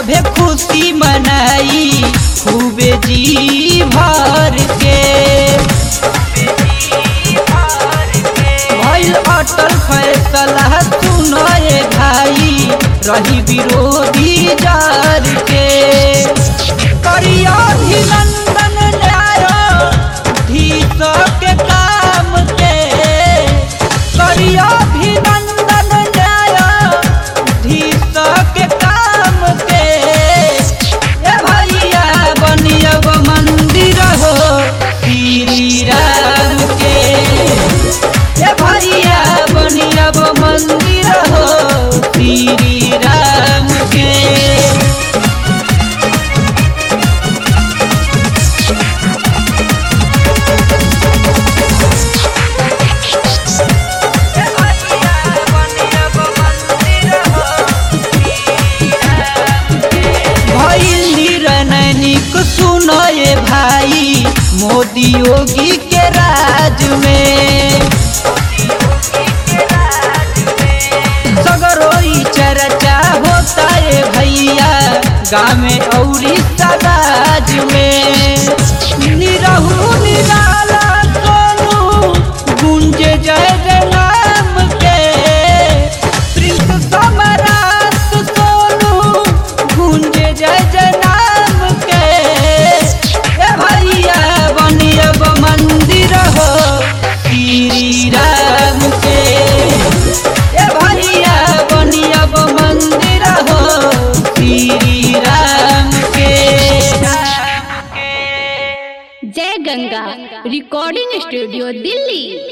सभे खुशी मनाई खूबे जी भर के। भइल अटल फैसला सुनाए भाई रही विरोधी जार के। करिया अभिनंदन न्यायाधीश के काम के। करिया अभिनंदन न्यायाधीश के काम के। ए भैया बनियब मंदिर हो श्री राम के। ए भैया बनियब मंदिर हो श्री राम के। सुनाए भाई मोदी योगी के राज में। सगरोई चर्चा होता है भैया गाँव में औरी समाज में। निरहु निराला सोनू गुंजे जय जय नाम के। प्रिंस सम्राट सोनू गुंजे जय जय नाम के। ए भैया बनियब मंदिर हो श्री राम के। ए भैया बनियब मंदिर हो श्री राम के। जय गंगा रिकॉर्डिंग स्टूडियो दिल्ली।